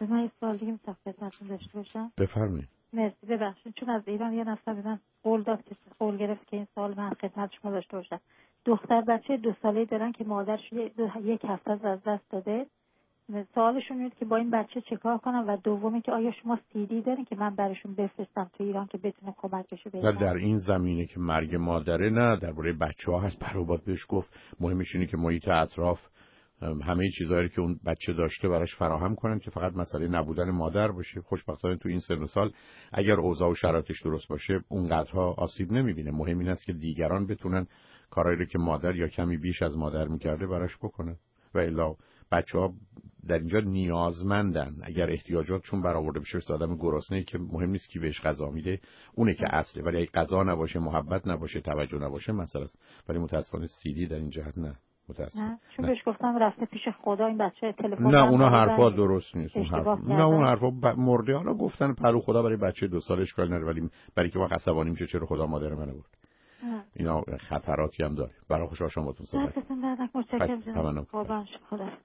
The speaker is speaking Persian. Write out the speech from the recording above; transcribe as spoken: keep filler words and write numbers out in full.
دکتر من یه سوال دیگه می‌خواستم خدمتتون داشته باشم. بفرمایید. مرسی. ببخشید چون از ایران یه نفر به من قول داد که قول گرفت که این سوال من خدمت شما داشته باشم. دختر بچه دو ساله‌ای دارن که مادرش یک هفته از دست داده. سوالشون اینه که با این بچه چه کار کنم و دومی که آیا شما سی دی دارین که من براشون بفرستم تو ایران که بتونه کمک بشه بهشون؟ در این زمینه که مرگ مادره نه، درباره بچه‌ها هست. پروبات بهش گفت مهمش اینه که محیط اطراف همه چیزایی که اون بچه داشته براش فراهم کنن که فقط مسئله نبودن مادر باشه. خوشبختانه تو این سن و سال اگر اوضاع و شرایطش درست باشه اونقدرها آسیب نمیبینه. مهم این است که دیگران بتونن کارایی رو که مادر یا کمی بیش از مادر میکرده براش بکنن و الا بچه‌ها در اینجا نیازمندن. اگر احتیاجاتشون برآورده بشه، مثل آدم گرسنه‌ای که مهم نیست کی بهش غذا میده، اونه که اصله. ولی اگه غذا نباشه، محبت نباشه، توجه نباشه، مسئله است. ولی متأسفانه سی دی در این جهت نه. متأسفانه نه چون بهش گفتم رفته پیش خدا این بچه تلفن نه اونا حرفا درست نیست. اون حرف نه اون حرفا ب... مرده. حالا گفتن پرو خدا برای بچه دو سالش کار نره، ولی برای که ما عصبانی میشه چرا خدا مادر منو برد. اینا خطراتی هم داره. برای خوشحال شما باتون صحبت. متشکرم.